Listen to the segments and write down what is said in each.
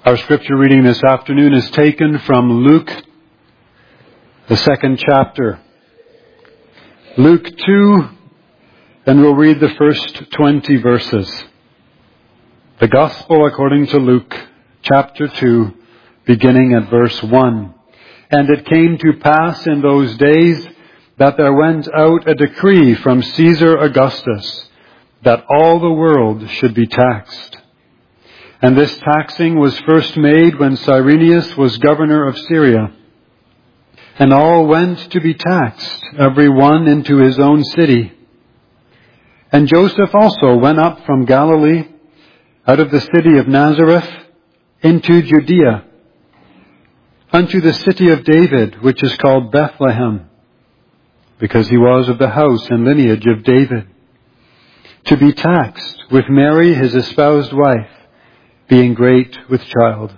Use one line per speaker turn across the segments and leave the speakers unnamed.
Our scripture reading this afternoon is taken from Luke, the 2nd chapter. Luke 2, and we'll read the first 20 verses. The Gospel according to Luke, chapter 2, beginning at verse 1. And it came to pass in those days that there went out a decree from Caesar Augustus that all the world should be taxed. And this taxing was first made when Cyrenius was governor of Syria. And all went to be taxed, every one into his own city. And Joseph also went up from Galilee, out of the city of Nazareth, into Judea, unto the city of David, which is called Bethlehem, because he was of the house and lineage of David, to be taxed with Mary his espoused wife, being great with child.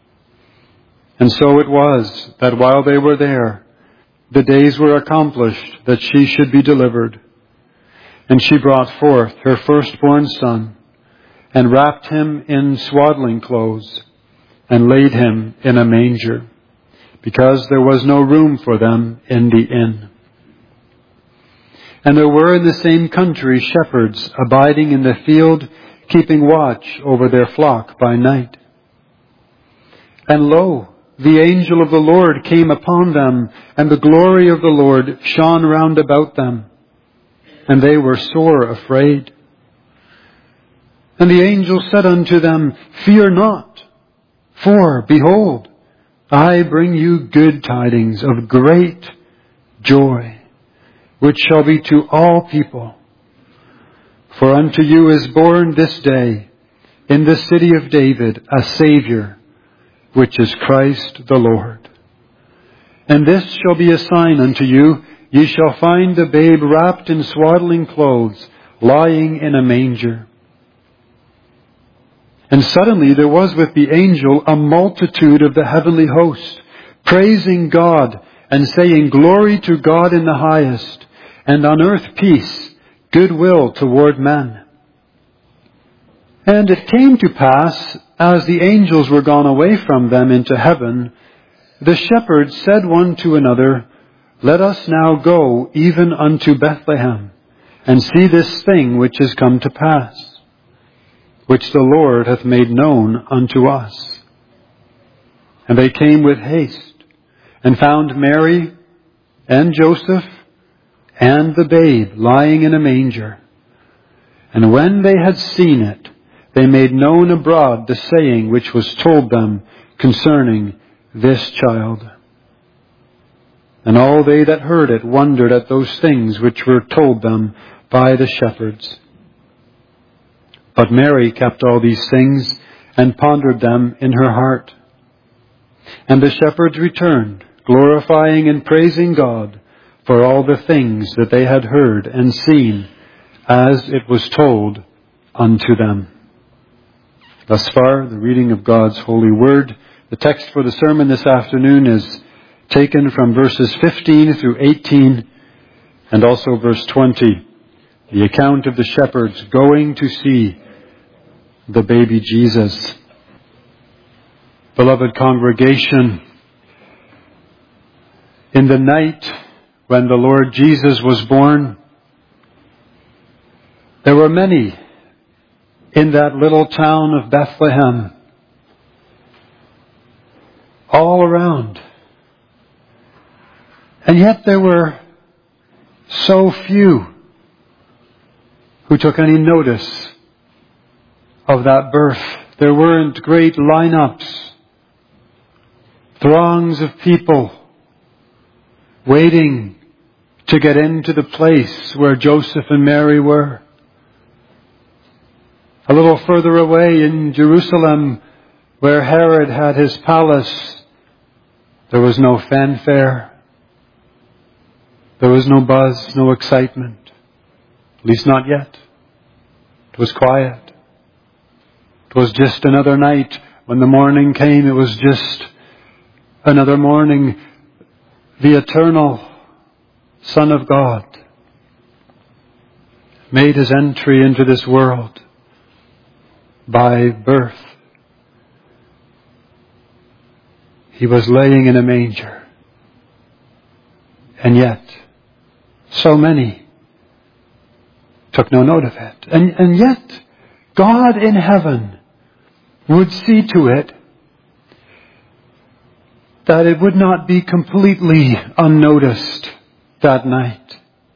And so it was that while they were there, the days were accomplished that she should be delivered. And she brought forth her firstborn son, and wrapped him in swaddling clothes, and laid him in a manger, because there was no room for them in the inn. And there were in the same country shepherds abiding in the field, keeping watch over their flock by night. And lo, the angel of the Lord came upon them, and the glory of the Lord shone round about them, and they were sore afraid. And the angel said unto them, Fear not, for, behold, I bring you good tidings of great joy, which shall be to all people. For unto you is born this day in the city of David a Saviour, which is Christ the Lord. And this shall be a sign unto you, ye shall find the babe wrapped in swaddling clothes, lying in a manger. And suddenly there was with the angel a multitude of the heavenly host, praising God and saying, Glory to God in the highest, and on earth peace, goodwill toward men. And it came to pass, as the angels were gone away from them into heaven, the shepherds said one to another, Let us now go even unto Bethlehem, and see this thing which is come to pass, which the Lord hath made known unto us. And they came with haste, and found Mary and Joseph and the babe lying in a manger. And when they had seen it, they made known abroad the saying which was told them concerning this child. And all they that heard it wondered at those things which were told them by the shepherds. But Mary kept all these things, and pondered them in her heart. And the shepherds returned, glorifying and praising God for all the things that they had heard and seen, as it was told unto them. Thus far, the reading of God's holy word. The text for the sermon this afternoon is taken from verses 15 through 18, and also verse 20, the account of the shepherds going to see the baby Jesus. Beloved congregation, in the night when the Lord Jesus was born, there were many in that little town of Bethlehem, all around. And yet there were so few who took any notice of that birth. There weren't great lineups, throngs of people waiting to get into the place where Joseph and Mary were. A little further away in Jerusalem, where Herod had his palace, there was no fanfare. There was no buzz, no excitement. At least not yet. It was quiet. It was just another night. When the morning came, it was just another morning. The eternal Son of God made his entry into this world by birth. He was laying in a manger. And yet, so many took no note of it. And yet, God in heaven would see to it that it would not be completely unnoticed that night.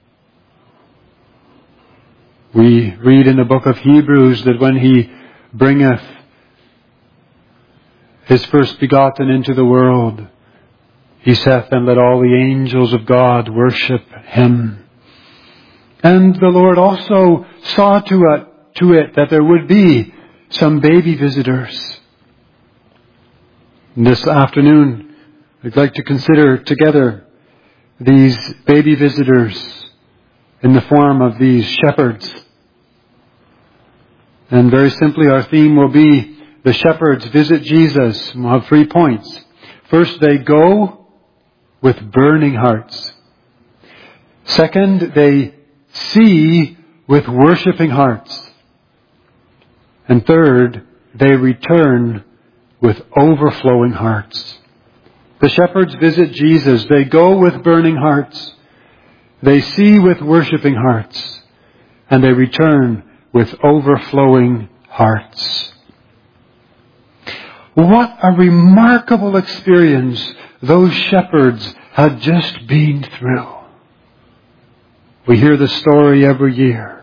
We read in the book of Hebrews that when He bringeth His first begotten into the world, He saith, and let all the angels of God worship Him. And the Lord also saw to it that there would be some baby visitors. This afternoon, I'd like to consider together these baby visitors in the form of these shepherds. And very simply, our theme will be the shepherds visit Jesus. We'll have 3 points. First, they go with burning hearts. Second, they see with worshiping hearts. And third, they return with overflowing hearts. The shepherds visit Jesus. They go with burning hearts. They see with worshiping hearts. And they return with overflowing hearts. What a remarkable experience those shepherds had just been through. We hear the story every year.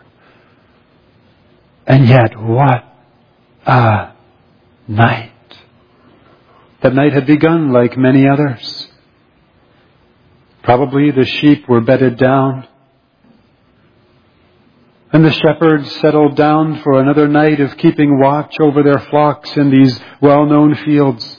And yet, what a night. That night had begun like many others. Probably the sheep were bedded down. And the shepherds settled down for another night of keeping watch over their flocks in these well-known fields.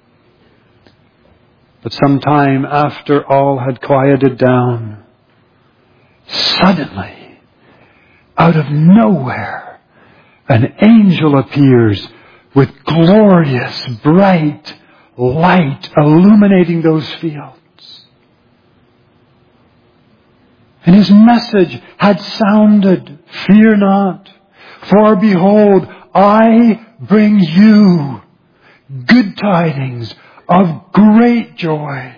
But sometime after all had quieted down, suddenly, out of nowhere, an angel appears with glorious, bright light illuminating those fields. And his message had sounded, fear not, for behold, I bring you good tidings of great joy,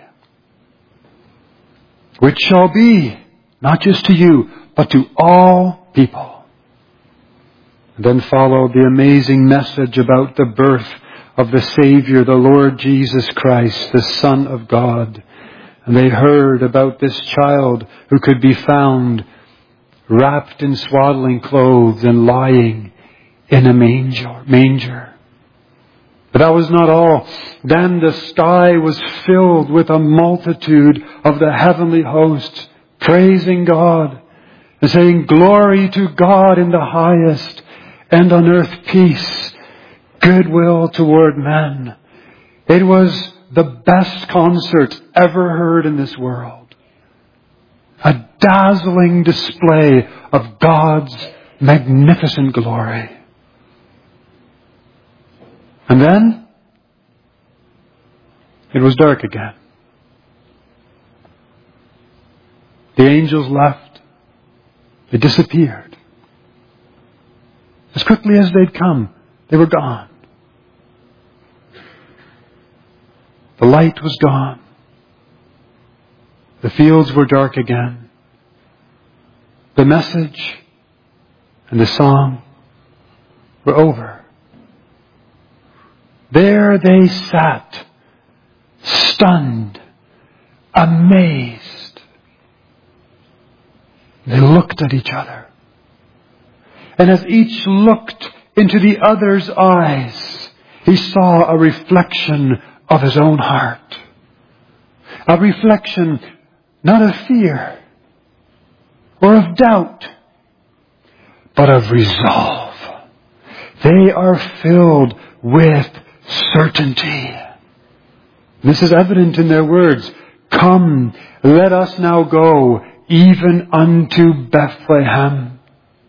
which shall be not just to you, but to all people. And then followed the amazing message about the birth of the Savior, the Lord Jesus Christ, the Son of God. And they heard about this child who could be found wrapped in swaddling clothes and lying in a manger. But that was not all. Then the sky was filled with a multitude of the heavenly hosts, praising God and saying, glory to God in the highest, and on earth peace, goodwill toward men. It was the best concert ever heard in this world. A dazzling display of God's magnificent glory. And then it was dark again. The angels left. They disappeared. As quickly as they'd come, they were gone. The light was gone. The fields were dark again. The message and the song were over. There they sat, stunned, amazed. They looked at each other. And as each looked into the other's eyes, he saw a reflection of his own heart. A reflection not of fear or of doubt, but of resolve. They are filled with certainty. This is evident in their words. Come, let us now go even unto Bethlehem.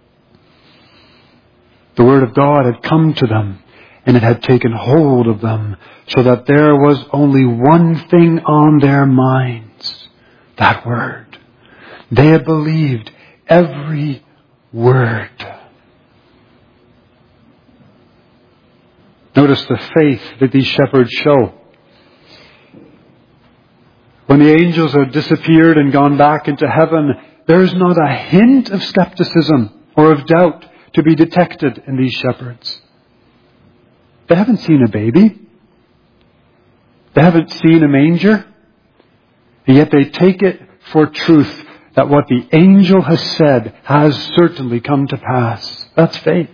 The word of God had come to them, and it had taken hold of them, so that there was only one thing on their minds, that word. They had believed every word. Notice the faith that these shepherds show. When the angels have disappeared and gone back into heaven, there is not a hint of skepticism or of doubt to be detected in these shepherds. They haven't seen a baby. They haven't seen a manger. And yet they take it for truth that what the angel has said has certainly come to pass. That's faith.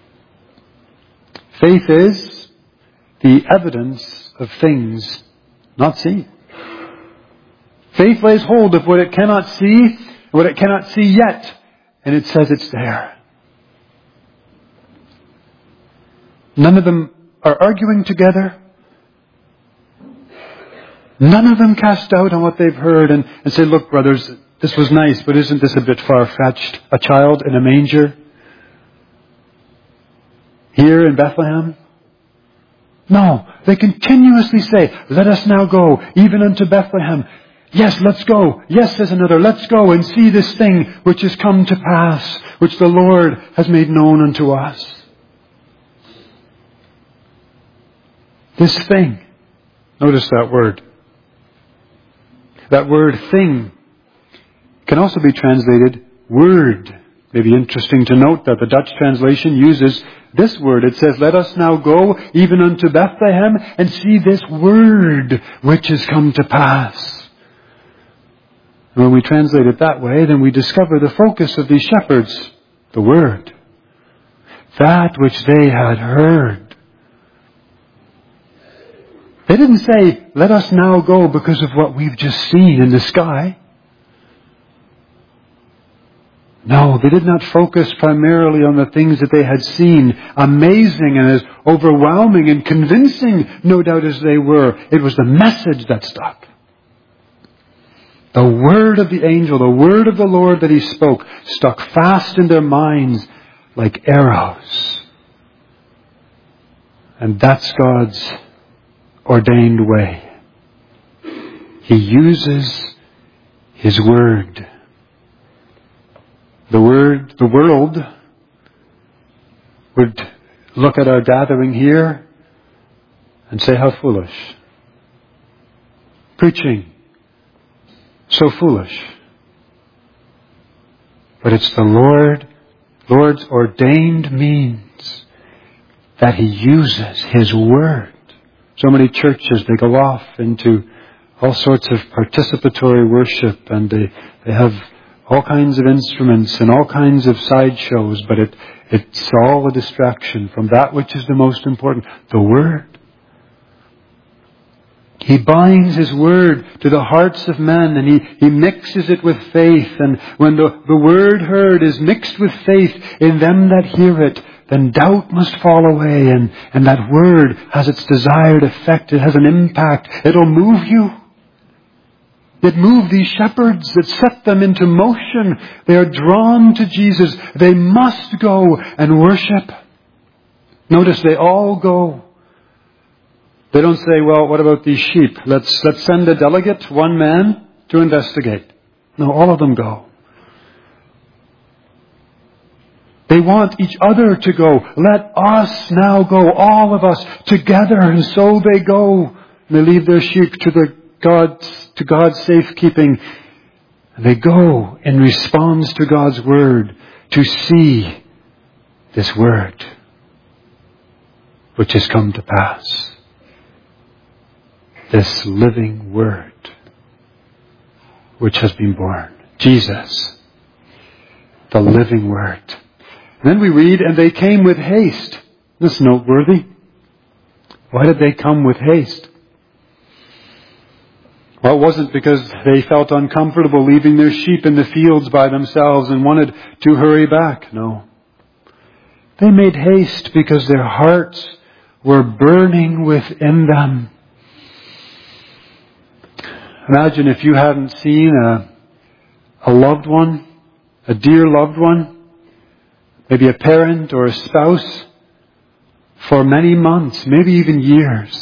Faith is the evidence of things not seen. Faith lays hold of what it cannot see, what it cannot see yet, and it says it's there. None of them are arguing together. None of them cast doubt on what they've heard and say, look, brothers, this was nice, but isn't this a bit far-fetched? A child in a manger? Here in Bethlehem? No, they continuously say, let us now go, even unto Bethlehem. Yes, let's go. Yes, says another, let's go and see this thing which has come to pass, which the Lord has made known unto us. This thing. Notice that word. That word thing can also be translated word. Maybe interesting to note that the Dutch translation uses this word. It says, let us now go even unto Bethlehem and see this word which has come to pass. And when we translate it that way, then we discover the focus of these shepherds, the word. That which they had heard. They didn't say, let us now go because of what we've just seen in the sky. No, they did not focus primarily on the things that they had seen, amazing and as overwhelming and convincing, no doubt, as they were. It was the message that stuck. The word of the angel, the word of the Lord that he spoke, stuck fast in their minds like arrows. And that's God's ordained way. He uses his word. The world would look at our gathering here and say, how foolish. Preaching, so foolish. But it's the Lord's ordained means that he uses his word. So many churches, they go off into all sorts of participatory worship, and they have all kinds of instruments and all kinds of sideshows, but it's all a distraction from that which is the most important, the Word. He binds his Word to the hearts of men, and he mixes it with faith, and when the Word heard is mixed with faith in them that hear it, then doubt must fall away, and that Word has its desired effect. It has an impact. It'll move you. It moved these shepherds. It set them into motion. They are drawn to Jesus. They must go and worship. Notice they all go. They don't say, well, what about these sheep? Let's send a delegate, one man, to investigate. No, all of them go. They want each other to go. Let us now go, all of us, together. And so they go. And they leave their sheep to God's safekeeping. And they go in response to God's word to see this word which has come to pass. This living word which has been born. Jesus, the living word. And then we read, and they came with haste. This is noteworthy. Why did they come with haste? Well, it wasn't because they felt uncomfortable leaving their sheep in the fields by themselves and wanted to hurry back. No. They made haste because their hearts were burning within them. Imagine if you hadn't seen a loved one, a dear loved one, maybe a parent or a spouse, for many months, maybe even years.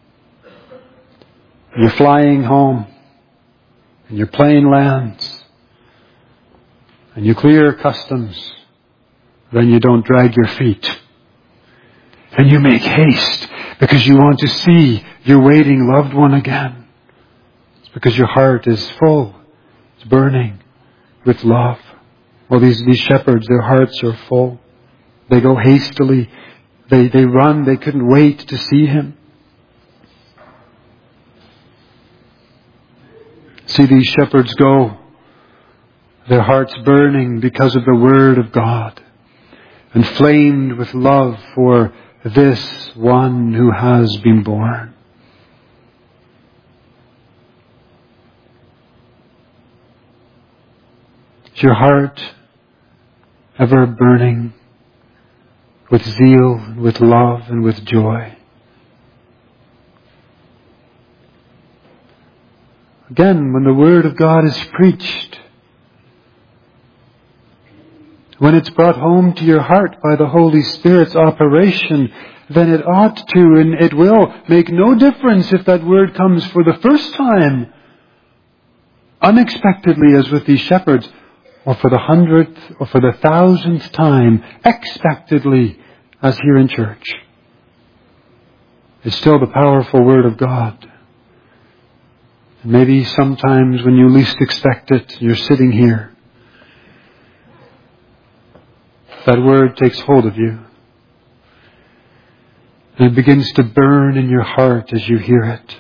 You're flying home, and your plane lands, and you clear customs, then you don't drag your feet. And you make haste because you want to see your waiting loved one again. It's because your heart is full. It's burning with love. Well, these shepherds, their hearts are full. They go hastily. They run. They couldn't wait to see him. See these shepherds go. Their hearts burning because of the Word of God. Inflamed with love for this one who has been born. Is your heart ever burning with zeal, with love, and with joy? Again, when the Word of God is preached, when it's brought home to your heart by the Holy Spirit's operation, then it ought to and it will make no difference if that word comes for the first time, unexpectedly as with these shepherds, or for the 100th or for the 1,000th time, expectedly as here in church. It's still the powerful Word of God. And maybe sometimes when you least expect it, you're sitting here. That Word takes hold of you. And it begins to burn in your heart as you hear it.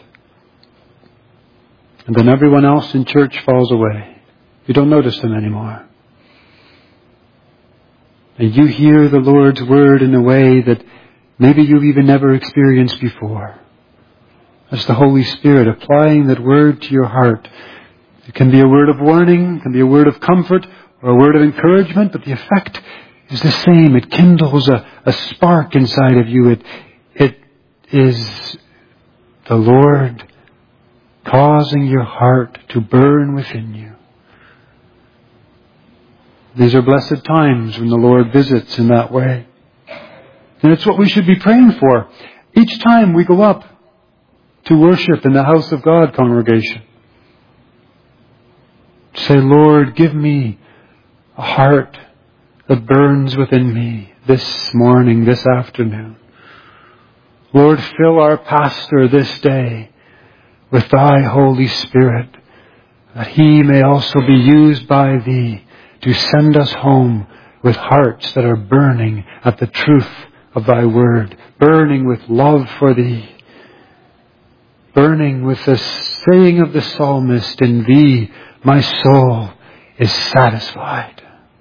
And then everyone else in church falls away. You don't notice them anymore. And you hear the Lord's Word in a way that maybe you've even never experienced before. That's the Holy Spirit applying that Word to your heart. It can be a word of warning, it can be a word of comfort, or a word of encouragement, but the effect is the same. It kindles a spark inside of you. It is the Lord causing your heart to burn within you. These are blessed times when the Lord visits in that way. And it's what we should be praying for. Each time we go up to worship in the house of God congregation. Say, Lord, give me a heart that burns within me this morning, this afternoon. Lord, fill our pastor this day with Thy Holy Spirit, that he may also be used by Thee to send us home with hearts that are burning at the truth of Thy Word, burning with love for Thee, burning with the saying of the psalmist, in Thee my soul is satisfied.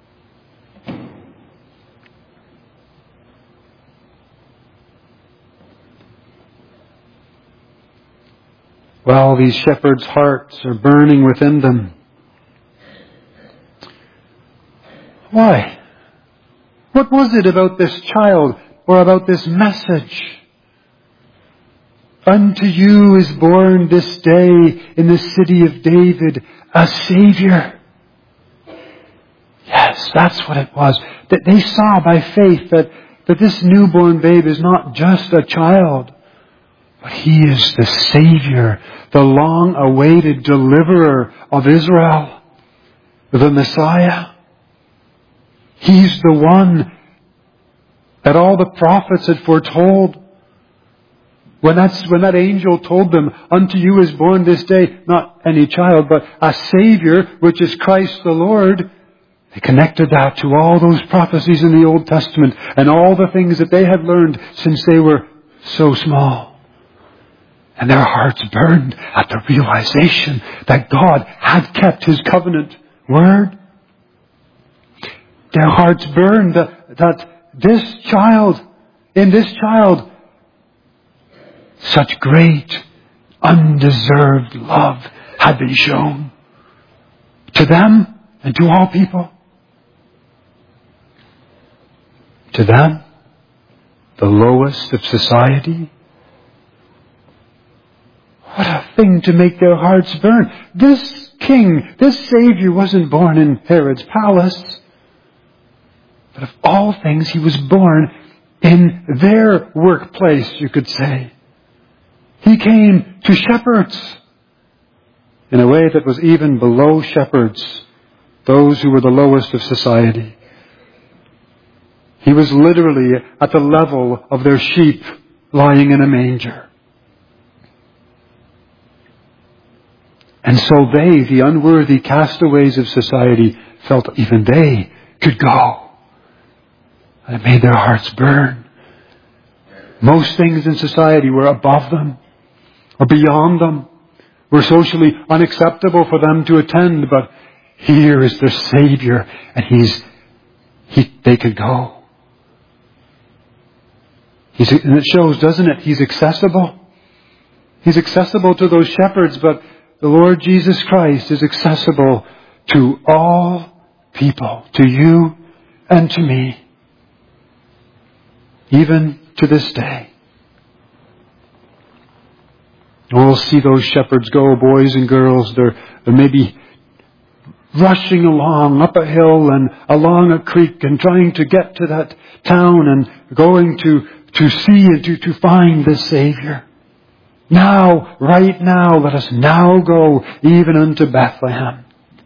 While these shepherds' hearts are burning within them. Why? What was it about this child or about this message? Unto you is born this day in the city of David a Savior. Yes, that's what it was. That they saw by faith that this newborn babe is not just a child, but He is the Savior, the long-awaited deliverer of Israel, the Messiah. He's the one that all the prophets had foretold. When that angel told them, unto you is born this day, not any child, but a Savior, which is Christ the Lord, they connected that to all those prophecies in the Old Testament and all the things that they had learned since they were so small. And their hearts burned at the realization that God had kept His covenant word. Their hearts burned that in this child, such great, undeserved love had been shown to them and to all people. To them, the lowest of society. What a thing to make their hearts burn. This king, this Savior wasn't born in Herod's palace. But of all things, He was born in their workplace, you could say. He came to shepherds in a way that was even below shepherds, those who were the lowest of society. He was literally at the level of their sheep lying in a manger. And so they, the unworthy castaways of society, felt even they could go. And it made their hearts burn. Most things in society were above them, or beyond them, were socially unacceptable for them to attend, but here is their Savior, and they could go. And it shows, doesn't it? He's accessible. He's accessible to those shepherds, but the Lord Jesus Christ is accessible to all people, to you and to me, even to this day. We'll see those shepherds go, boys and girls. They're maybe rushing along up a hill and along a creek and trying to get to that town and going to see and to find the Savior. Now, right now, let us now go even unto Bethlehem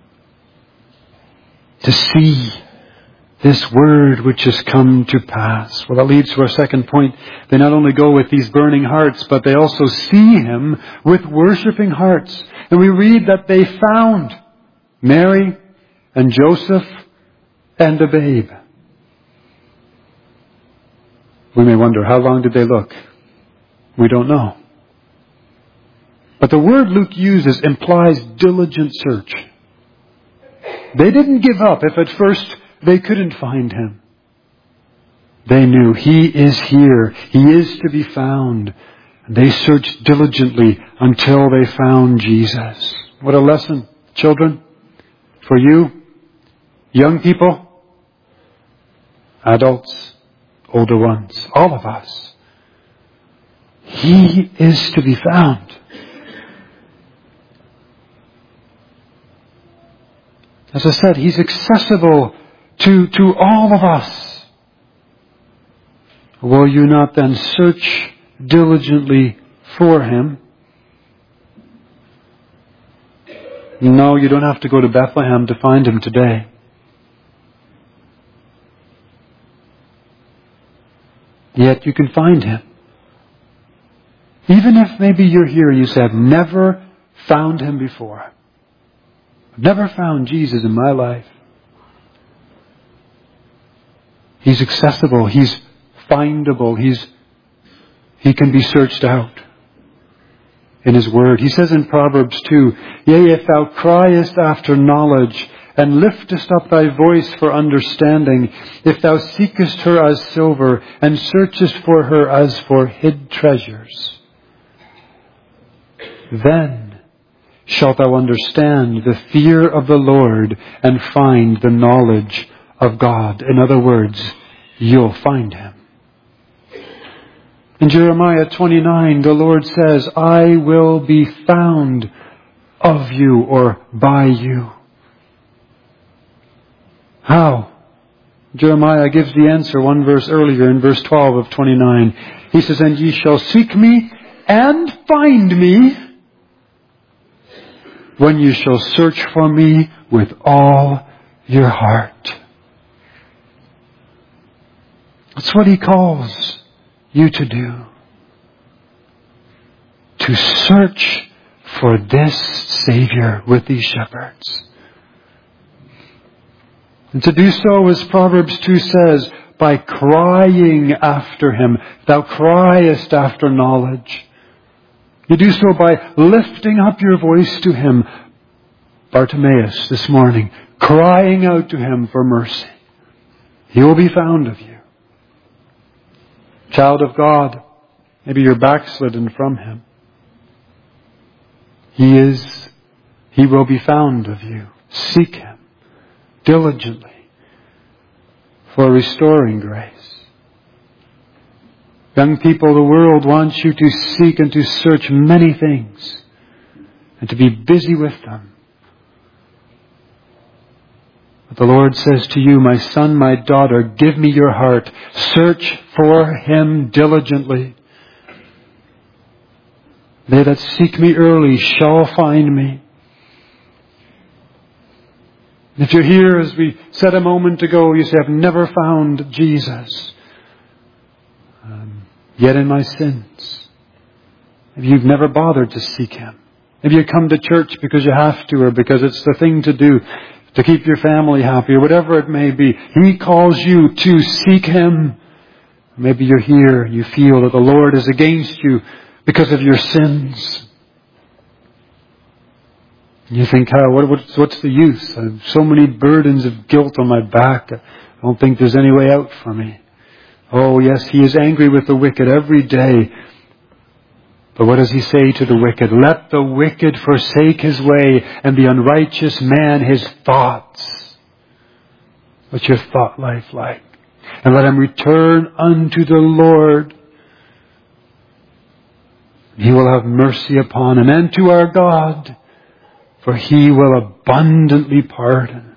to see this word which has come to pass. Well, that leads to our second point. They not only go with these burning hearts, but they also see Him with worshipping hearts. And we read that they found Mary and Joseph and a babe. We may wonder, how long did they look? We don't know. But the word Luke uses implies diligent search. They didn't give up if at first they couldn't find Him. They knew He is here. He is to be found. And they searched diligently until they found Jesus. What a lesson, children, for you, young people, adults, older ones, all of us. He is to be found. As I said, He's accessible to all of us. Will you not then search diligently for Him? No, you don't have to go to Bethlehem to find Him today. Yet you can find Him. Even if maybe you're here and you say, I've never found Him before. I've never found Jesus in my life. He's accessible. He's findable. He can be searched out in His Word. He says in Proverbs 2, Yea, if thou criest after knowledge, and liftest up thy voice for understanding, if thou seekest her as silver, and searchest for her as for hid treasures, then shalt thou understand the fear of the Lord and find the knowledge of God. In other words, you'll find Him. In Jeremiah 29, the Lord says, I will be found of you or by you. How? Jeremiah gives the answer one verse earlier in verse 12 of 29. He says, And ye shall seek me and find me when you shall search for me with all your heart. That's what He calls you to do. To search for this Savior with these shepherds. And to do so, as Proverbs 2 says, by crying after Him. Thou criest after knowledge. You do so by lifting up your voice to Him. Bartimaeus this morning, crying out to Him for mercy. He will be found of you. Child of God, maybe you're backslidden from Him. He will be found of you. Seek Him diligently for restoring grace. Young people, the world wants you to seek and to search many things and to be busy with them. But the Lord says to you, my son, my daughter, give me your heart. Search for Him diligently. They that seek me early shall find me. If you're here, as we said a moment ago, you say, I've never found Jesus. Yet in my sins. If you've never bothered to seek Him. Maybe you come to church because you have to, or because it's the thing to do to keep your family happy, or whatever it may be. He calls you to seek Him. Maybe you're here and you feel that the Lord is against you because of your sins. And you think, what's the use? I have so many burdens of guilt on my back. I don't think there's any way out for me. Oh yes, He is angry with the wicked every day. But what does He say to the wicked? Let the wicked forsake his way, and the unrighteous man his thoughts. What's your thought life like? And let him return unto the Lord. He will have mercy upon him, and to our God, for He will abundantly pardon.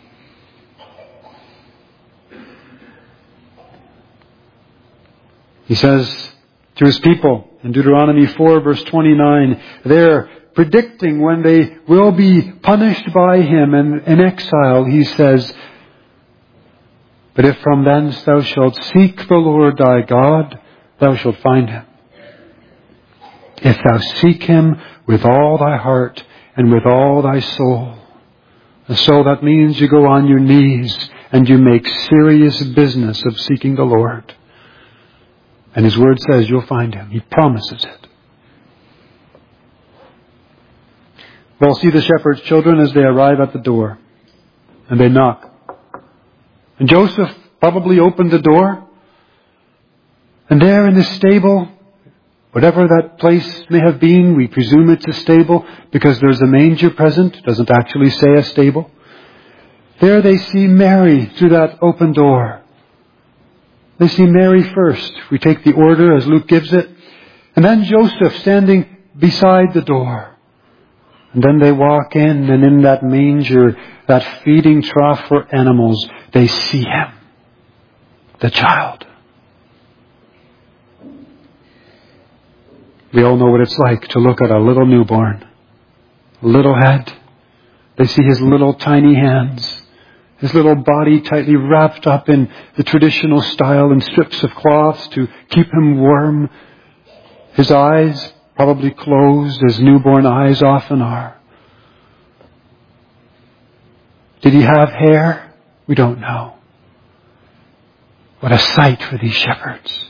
He says to His people in Deuteronomy 4 verse 29, they're predicting when they will be punished by Him and in exile. He says, but if from thence thou shalt seek the Lord thy God, thou shalt find Him. If thou seek Him with all thy heart and with all thy soul. And so that means you go on your knees and you make serious business of seeking the Lord. And His Word says you'll find Him. He promises it. We'll see the shepherd's children as they arrive at the door. And they knock. And Joseph probably opened the door. And there in the stable, whatever that place may have been, we presume it's a stable because there's a manger present. It doesn't actually say a stable. There they see Mary through that open door. They see Mary first. We take the order as Luke gives it. And then Joseph standing beside the door. And then they walk in, and in that manger, that feeding trough for animals, they see Him, the child. We all know what it's like to look at a little newborn, a little head. They see His little tiny hands. His little body tightly wrapped up in the traditional style in strips of cloths to keep him warm. His eyes probably closed as newborn eyes often are. Did He have hair? We don't know. What a sight for these shepherds.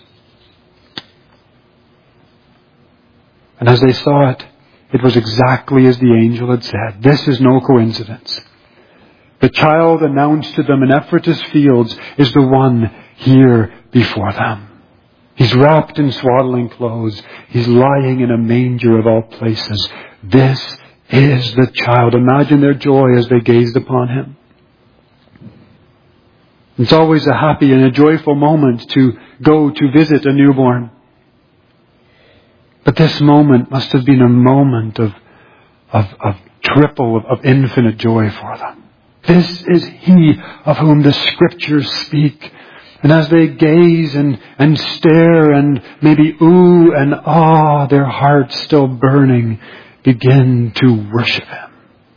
And as they saw it, it was exactly as the angel had said. This is no coincidence. The child announced to them in Ephratah's fields is the one here before them. He's wrapped in swaddling clothes. He's lying in a manger of all places. This is the child. Imagine their joy as they gazed upon Him. It's always a happy and a joyful moment to go to visit a newborn. But this moment must have been a moment of infinite joy for them. This is He of whom the Scriptures speak. And as they gaze and stare and maybe ooh and ah, their hearts still burning, begin to worship Him.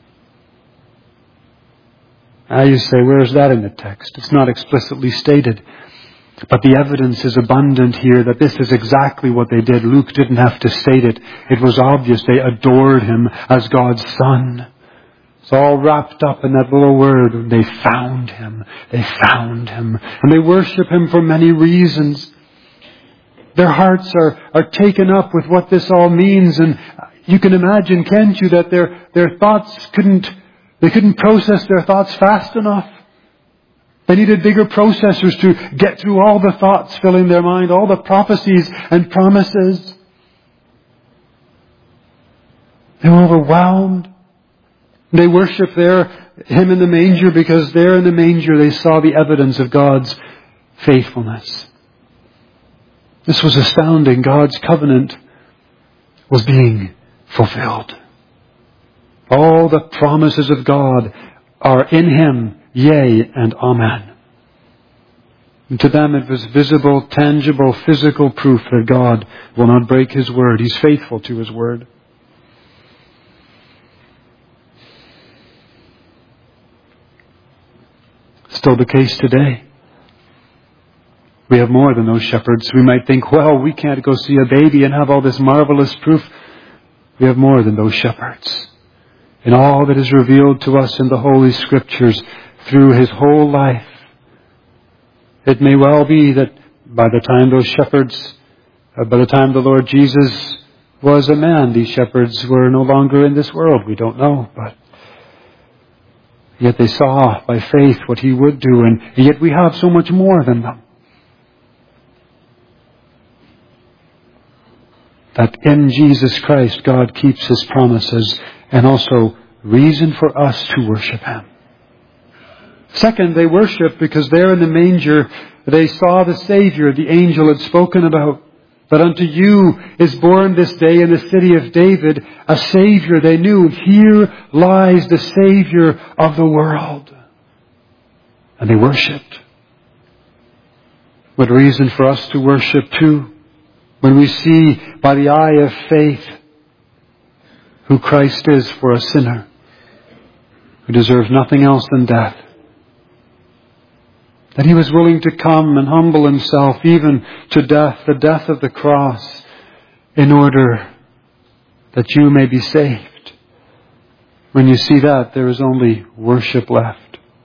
Now you say, where is that in the text? It's not explicitly stated. But the evidence is abundant here that this is exactly what they did. Luke didn't have to state it. It was obvious. They adored Him as God's Son. It's all wrapped up in that little word. They found Him. They found Him. And they worship Him for many reasons. Their hearts are taken up with what this all means. And you can imagine, can't you, that their thoughts couldn't process their thoughts fast enough. They needed bigger processors to get through all the thoughts filling their mind, all the prophecies and promises. They were overwhelmed. They worship Him in the manger because there in the manger they saw the evidence of God's faithfulness. This was astounding. God's covenant was being fulfilled. All the promises of God are in Him, yea and amen. And to them it was visible, tangible, physical proof that God will not break His word. He's faithful to His word. Still the case today. We have more than those shepherds. We might think, well, we can't go see a baby and have all this marvelous proof. We have more than those shepherds. In all that is revealed to us in the Holy Scriptures through His whole life, it may well be that by the time the Lord Jesus was a man, these shepherds were no longer in this world. We don't know, but yet they saw by faith what He would do, and yet we have so much more than them. That in Jesus Christ, God keeps His promises and also reason for us to worship Him. Second, they worship because there in the manger they saw the Savior the angel had spoken about. But unto you is born this day in the city of David a Savior. They knew, here lies the Savior of the world. And they worshipped. What reason for us to worship too? When we see by the eye of faith who Christ is for a sinner who deserves nothing else than death. That He was willing to come and humble Himself even to death, the death of the cross, in order that you may be saved. When you see that, there is only worship left.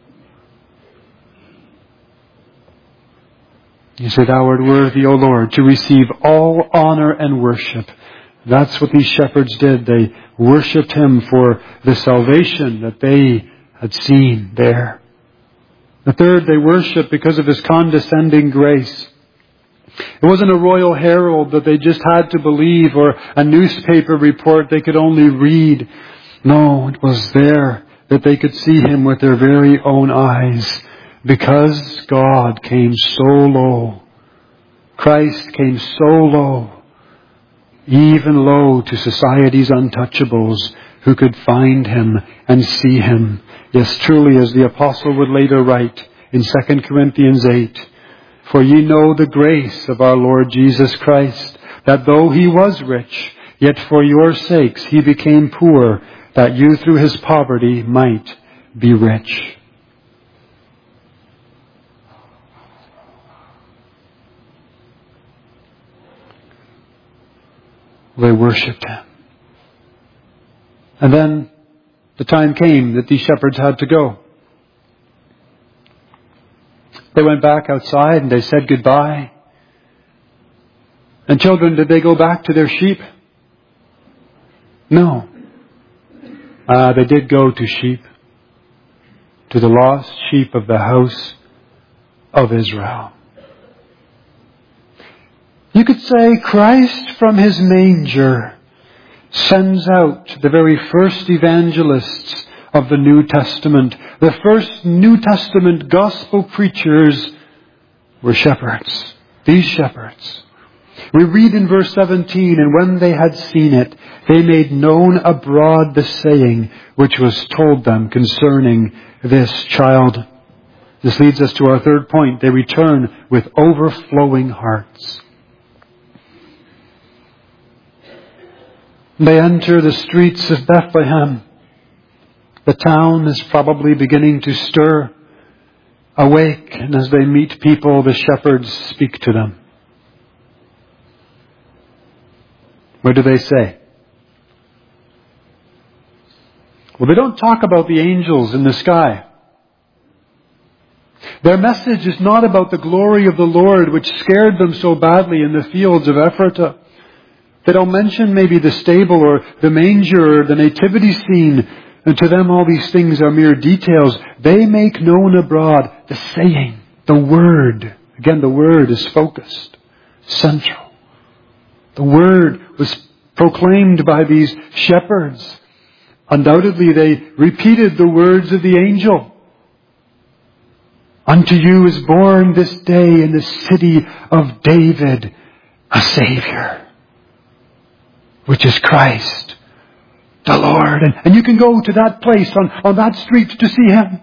You say, Thou art worthy, O Lord, to receive all honor and worship. That's what these shepherds did. They worshipped Him for the salvation that they had seen there. The third, they worshipped because of His condescending grace. It wasn't a royal herald that they just had to believe or a newspaper report they could only read. No, it was there that they could see Him with their very own eyes. Because God came so low. Christ came so low. Even low to society's untouchables who could find Him and see Him. Yes, truly, as the apostle would later write in 2 Corinthians 8, For ye know the grace of our Lord Jesus Christ, that though He was rich, yet for your sakes He became poor, that you through His poverty might be rich. They worshipped Him. And then the time came that these shepherds had to go. They went back outside and they said goodbye. And children, did they go back to their sheep? No. They did go to sheep. To the lost sheep of the house of Israel. You could say Christ from His manger sends out the very first evangelists of the New Testament. The first New Testament gospel preachers were shepherds. These shepherds. We read in verse 17, And when they had seen it, they made known abroad the saying which was told them concerning this child. This leads us to our third point. They return with overflowing hearts. They enter the streets of Bethlehem. The town is probably beginning to stir. Awake, and as they meet people, the shepherds speak to them. What do they say? Well, they don't talk about the angels in the sky. Their message is not about the glory of the Lord, which scared them so badly in the fields of Ephratah. They don't mention maybe the stable or the manger or the nativity scene. And to them all these things are mere details. They make known abroad the saying, the word. Again, the word is focused, central. The word was proclaimed by these shepherds. Undoubtedly, they repeated the words of the angel. Unto you is born this day in the city of David a Savior, which is Christ, the Lord. And you can go to that place on that street to see Him.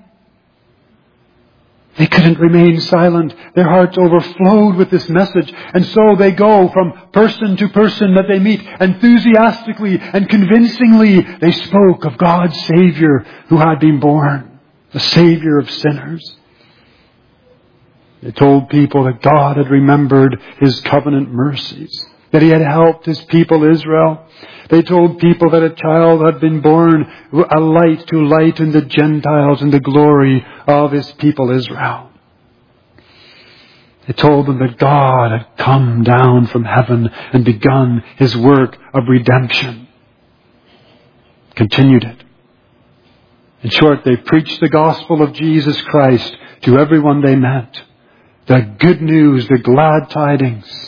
They couldn't remain silent. Their hearts overflowed with this message. And so they go from person to person that they meet. Enthusiastically and convincingly, they spoke of God's Savior who had been born, the Savior of sinners. They told people that God had remembered His covenant mercies. that He had helped His people Israel. They told people that a child had been born, a light to lighten the Gentiles in the glory of His people Israel. They told them that God had come down from heaven and begun His work of redemption. Continued it. In short, they preached the gospel of Jesus Christ to everyone they met. The good news, the glad tidings.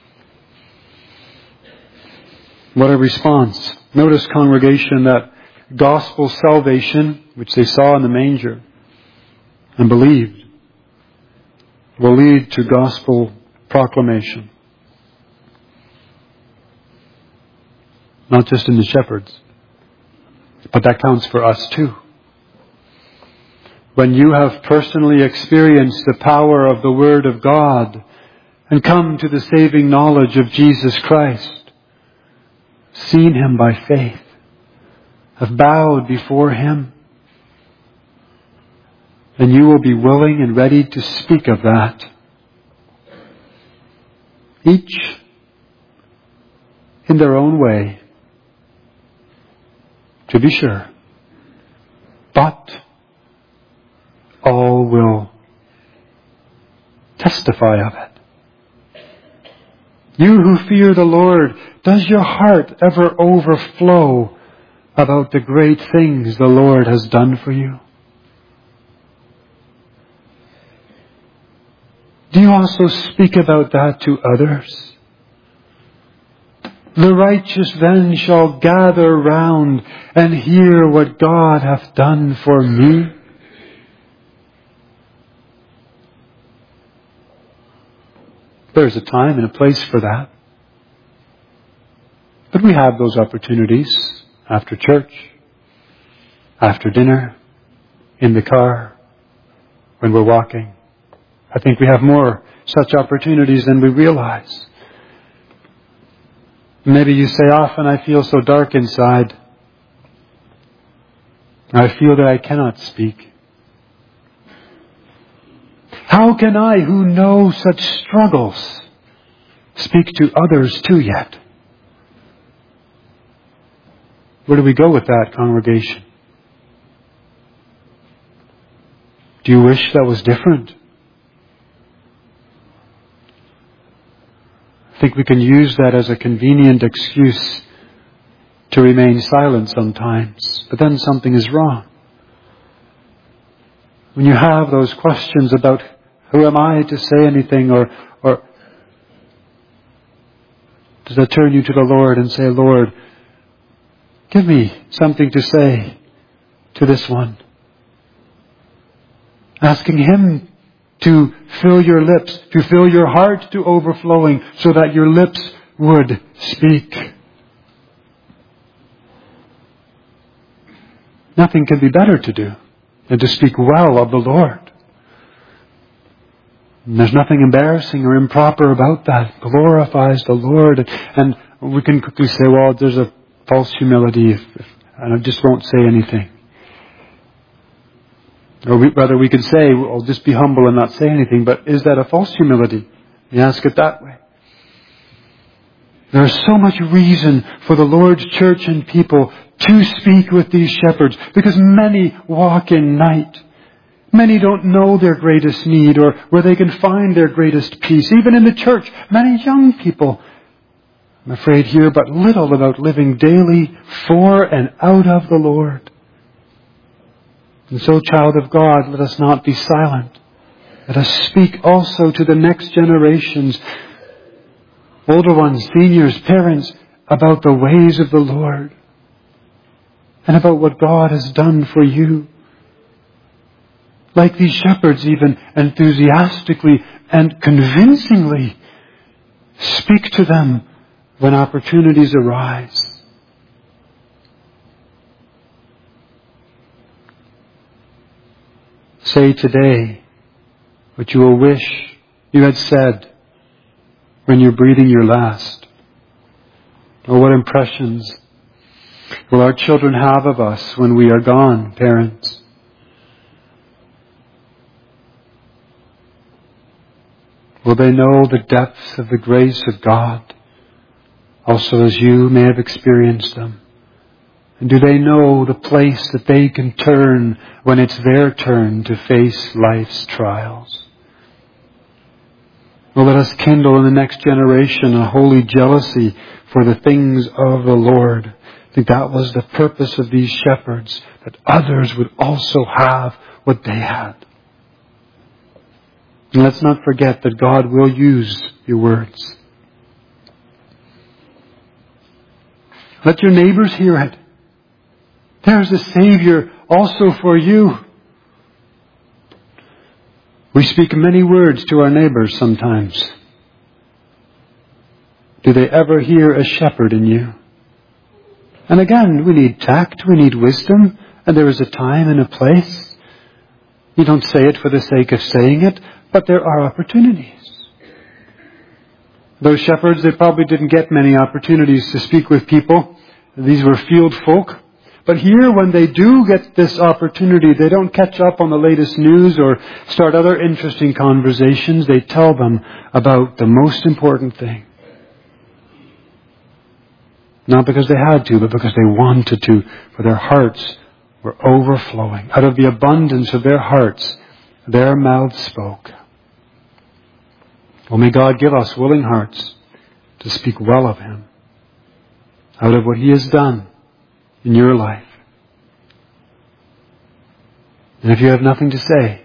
What a response. Notice, congregation, that gospel salvation, which they saw in the manger and believed, will lead to gospel proclamation. Not just in the shepherds, but that counts for us too. When you have personally experienced the power of the Word of God and come to the saving knowledge of Jesus Christ, seen Him by faith, have bowed before Him, then you will be willing and ready to speak of that. Each in their own way, to be sure. But all will testify of it. You who fear the Lord, does your heart ever overflow about the great things the Lord has done for you? Do you also speak about that to others? The righteous then shall gather round and hear what God hath done for me. There's a time and a place for that. But we have those opportunities after church, after dinner, in the car, when we're walking. I think we have more such opportunities than we realize. Maybe you say, often I feel so dark inside. I feel that I cannot speak. How can I, who know such struggles, speak to others too yet? Where do we go with that, congregation? Do you wish that was different? I think we can use that as a convenient excuse to remain silent sometimes, but then something is wrong. When you have those questions about who am I to say anything, or does that turn you to the Lord and say, Lord, give me something to say to this one? Asking Him to fill your lips, to fill your heart to overflowing, so that your lips would speak. Nothing can be better to do than to speak well of the Lord. And there's nothing embarrassing or improper about that. It glorifies the Lord. And we can quickly say, well, there's a false humility, and I just won't say anything. Or rather, we could say, well, just be humble and not say anything. But is that a false humility? You ask it that way. There is so much reason for the Lord's church and people to speak with these shepherds, because many walk in night. Many don't know their greatest need or where they can find their greatest peace. Even in the church, many young people, I'm afraid, hear but little about living daily for and out of the Lord. And so, child of God, let us not be silent. Let us speak also to the next generations, older ones, seniors, parents, about the ways of the Lord and about what God has done for you. Like these shepherds, even enthusiastically and convincingly speak to them when opportunities arise. Say today what you will wish you had said when you're breathing your last. Or what impressions will our children have of us when we are gone, parents? Will they know the depths of the grace of God also as you may have experienced them? And do they know the place that they can turn when it's their turn to face life's trials? Well, let us kindle in the next generation a holy jealousy for the things of the Lord. I think that was the purpose of these shepherds, that others would also have what they had. And let's not forget that God will use your words. Let your neighbors hear it. There's a Savior also for you. We speak many words to our neighbors sometimes. Do they ever hear a shepherd in you? And again, we need tact, we need wisdom, and there is a time and a place. You don't say it for the sake of saying it, but there are opportunities. Those shepherds, they probably didn't get many opportunities to speak with people. These were field folk. But here, when they do get this opportunity, they don't catch up on the latest news or start other interesting conversations. They tell them about the most important thing. Not because they had to, but because they wanted to, for their hearts were overflowing. Out of the abundance of their hearts, their mouths spoke. Oh, may God give us willing hearts to speak well of Him, out of what He has done in your life. And if you have nothing to say,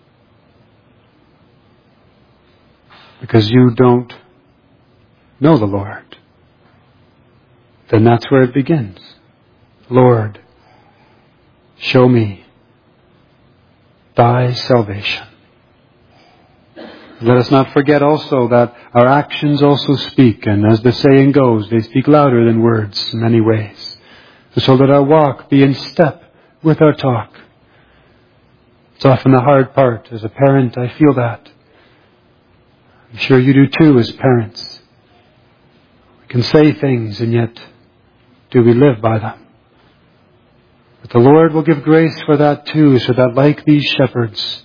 because you don't know the Lord, then that's where it begins. Lord, show me Thy salvation. Let us not forget also that our actions also speak, and as the saying goes, they speak louder than words in many ways. So let our walk be in step with our talk. It's often the hard part. As a parent, I feel that. I'm sure you do too as parents. We can say things, and yet do we live by them? But the Lord will give grace for that too, so that like these shepherds,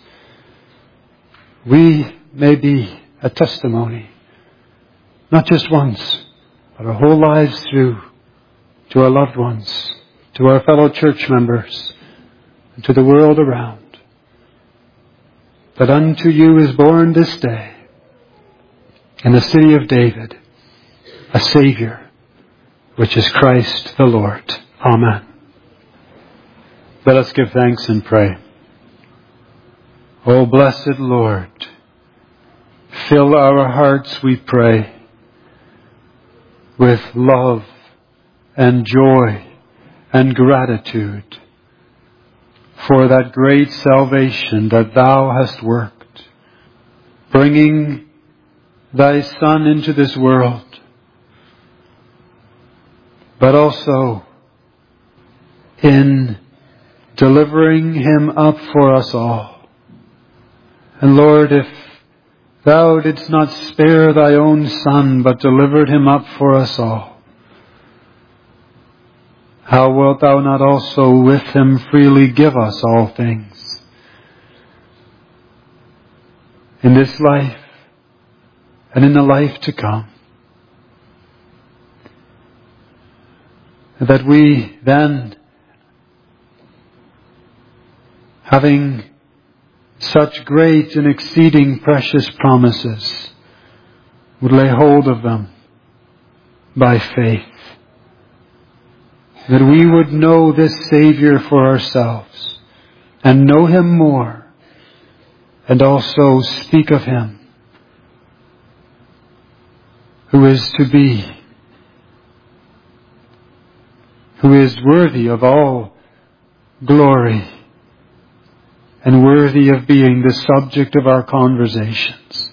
we may be a testimony, not just once, but our whole lives through, to our loved ones, to our fellow church members, and to the world around, that unto you is born this day, in the city of David, a Savior, which is Christ the Lord. Amen. Let us give thanks and pray. O blessed Lord, fill our hearts, we pray, with love and joy and gratitude for that great salvation that Thou hast worked, bringing Thy Son into this world, but also in delivering Him up for us all. And Lord, if Thou didst not spare Thy own Son, but delivered Him up for us all, how wilt Thou not also with Him freely give us all things in this life and in the life to come? That we then, having such great and exceeding precious promises, would lay hold of them by faith. That we would know this Savior for ourselves and know Him more, and also speak of Him who is to be, who is worthy of all glory and worthy of being the subject of our conversations.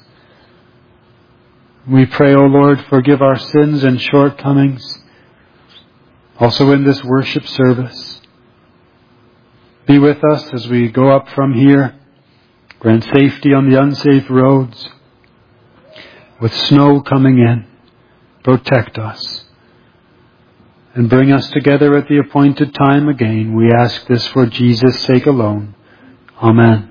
We pray, O Lord, forgive our sins and shortcomings, also in this worship service. Be with us as we go up from here. Grant safety on the unsafe roads. With snow coming in, protect us. And bring us together at the appointed time again. We ask this for Jesus' sake alone. Amen.